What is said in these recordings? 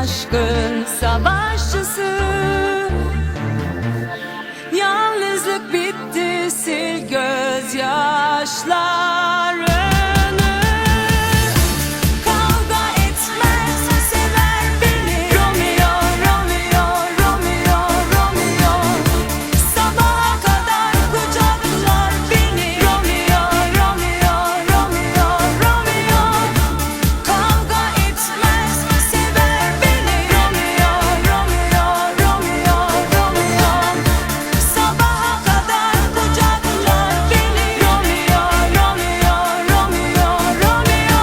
aşkın savaşçısı. Yalnızlık bitti, sil gözyaşlarını. Kavga etmez, sever beni. Romeo, Romeo, Romeo, Romeo. Sabaha kadar kucaklar beni. Romeo, Romeo, Romeo, Romeo. Kavga etmez, sever beni. Romeo, Romeo, Romeo, Romeo. Sabaha kadar kucaklar beni. Romeo, Romeo, Romeo, Romeo.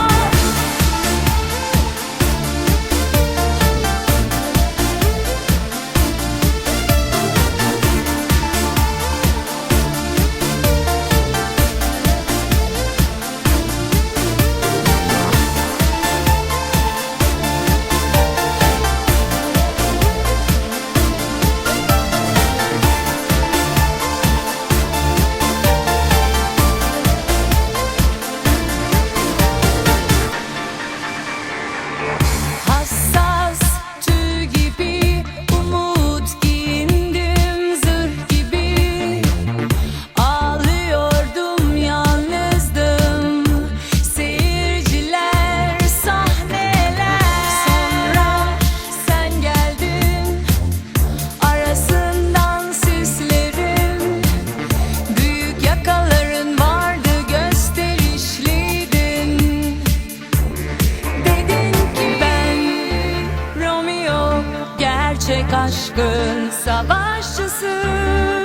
Hassas tüy gibi, umut giyindim zırh gibi. Ağlıyordum, yalnızdım, seyirciler, sahneler. Sonra sen geldin, arasından sislerin. Büyük yakaların vardı, gösterişliydin. Dedin ki ben Romeo, gerçek aşkın savaşçısı.